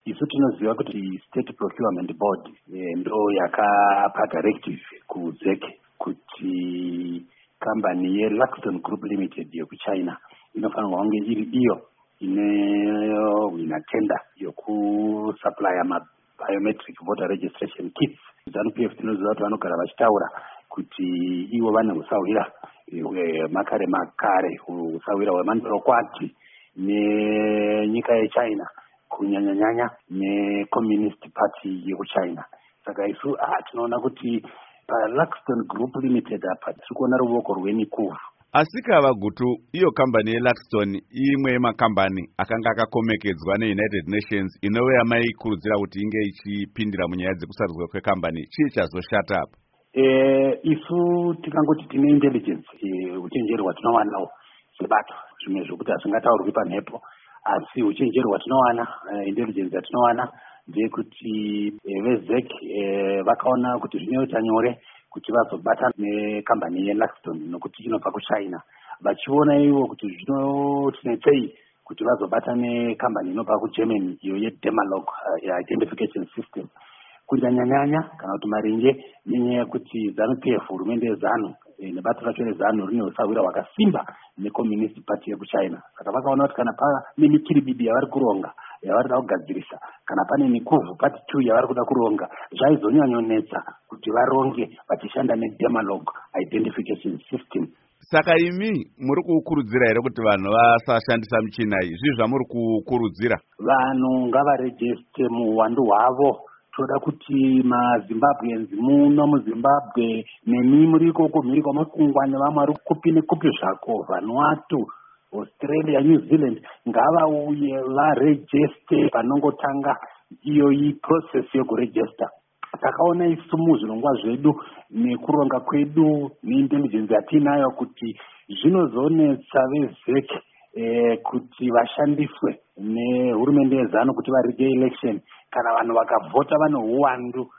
isu tinoziva kuti State Procurement Board ndo yakapa directive kuZEC kuti kambani yeLuxton Group Limited yekuchina inofanirwa kunge iri iyo ine tender yokusupply biometric voter registration kits. ZANU-PF tinoziva kuti vanogara vachitaura kuti ivo vane usawira makare usawira hwemandorokwati nenyika yechina kunyanya neCommunist Party yekuchina. Saka isu tinoona kuti paLuxton Group Limited apa tirikuona ruoko rweNikuvu. Asikava Gutu, iyo kambani yeLuxton imwe yemakambani akanga akakomekedzwa neUnited Nations inove yamaikurudzira kuti inge ichipindira munyaya dzekusarudzwa kwekambani. Chii chazoshata apa? Isu tikangoti tine intelligence uchenjeri hwatinowana sebato zvimwe zvokuti hazvingataurwi pamhepo, asi uchenjeri hwatinowana intelligence yatinowana ndeyekuti veZEC vakaona kuti zvinoita nyore kuti vazobata nekambani yeLuxton nokuti inobva kuchina, vachiona ivo kuti zvinotinetsei kuti vazobata nekambani inobva kuGermany iyo yeDemalog identification system. Kunyanya kana kuti maringe nenyaya yekuti ZANU-PF hurumende yeZANU nebato racho reZANU rine usawira hwakasimba neCommunist Party yekuchina. Saka vakaona kuti kana pane mikiribidi yavari kuronga yavari kuda kugadzirisa, kana pane Nikuvu Party 2 yavari kuda kuronga, zvaizonyanyonetsa kuti varonge vachishanda neDemalog identification system. Saka imi muri kukurudzira here kuti vanhu vasashandisa michina iyi? Zvii zvamuri kukurudzira? Vanhu ngavarejeste muhwandu hwavo. Toda kuti maZimbabweans muno muZimbabwe nemi muri ikoko mhiri kwamakungwa nevamwe vari kupi nekupi zvako, Vanuatu, Australia, New Zealand, ngavauye varejeste panongotanga iyo process yokurejesta. Takaona isu muzvirongwa zvedu nekuronga kwedu neintelligence yatinayo kuti zvinozonetsa veZEC kuti vashandiswe nehurumende yeZANU kuti varige election kana vanhu vakavhota vane uwandu